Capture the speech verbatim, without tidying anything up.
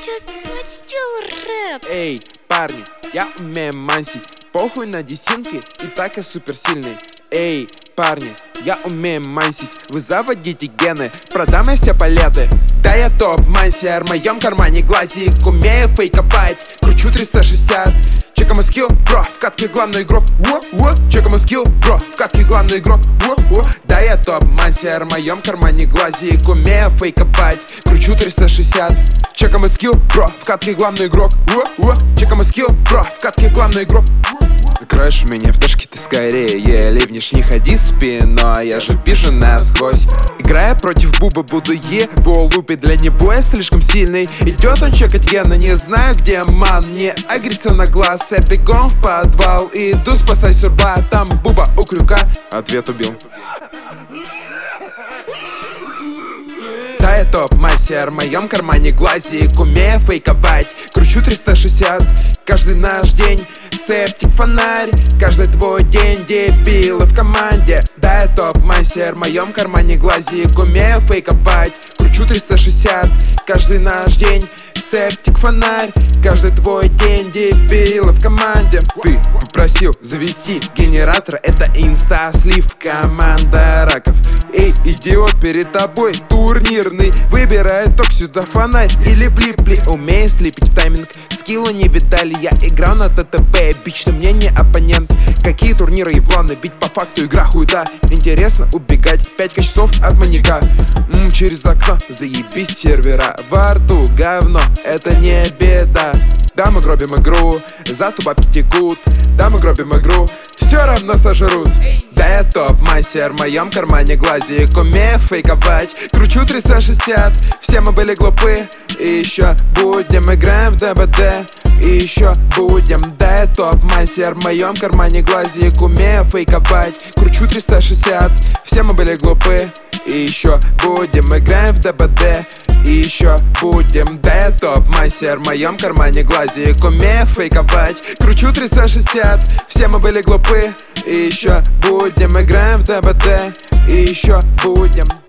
ты опять сделал рэп? Эй, парни, я умею мансить. Похуй на десинки, и так я суперсильный. Эй, парни, я умею мансить. Вы заводите гены, продам я все палеты. Да я топ-мансер, в моем кармане глазик. Умею фейковать, кручу триста шестьдесят. Чека мой скилл, бро, в катке главный игрок. Во-во. Чека мой скилл, бро, в катке главный игрок. Во-во. Да я топ-мансер, в моем кармане глазик. Умею фейковать, кручу триста шестьдесят. Чека мой скилл, бро, в катке главный игрок. Во-во. Чека мой скилл, бро, в катке главный игрок. Кроешь меня в дашке, ты скорее ливнешь, не ходи спиной, я же вижу насквозь. Играя против Буба, буду его лупить, для него я слишком сильный. Идет он чекать гены, не знаю где ман. Не агрессив на глаз, я бегом в подвал. Иду спасать сурба, там Буба у крюка. Ответ убил. Да я топ-мастер, в моем кармане глазик. Умею фейковать, кручу триста шестьдесят. Каждый наш день септик фонарь, каждый твой день дебилы в команде. Да я топ-мастер, в моем кармане глазик. Умею фейковать, кручу триста шестьдесят. Каждый наш день септик фонарь, каждый твой день дебилы в команде. Ты попросил завести генератор, это инста-слив, команда раков. Эй, идиот, перед тобой турнирный, выбирай только сюда фонарь или влипли. Умею слепить в тайминг, скилла не видали, я играл на ТТП. Эпично мне не оппонент. Какие турниры и планы, ведь по факту игра хуйта. Интересно убегать пять часов от маньяка. М, через окно заебись сервера, во рту говно, это не беда. Да, мы гробим игру, зато бабки текут. Да, мы гробим игру, все равно сожрут. Да я топ-мастер, в моем кармане глазик. Умею фейковать, кручу триста шестьдесят. Все мы были глупы, и еще будем. Играем в ДБД, и еще будем. Да я топ-мастер, в моем кармане глазик. Умею фейковать, кручу триста шестьдесят. Все мы были глупы, и еще будем. Играем в ДБД, и еще будем. Да я топ-мастер, в моем кармане глазик. Умею фейковать, кручу триста шестьдесят. Все мы были глупы, и еще будем. Играем в ДБД, и еще будем.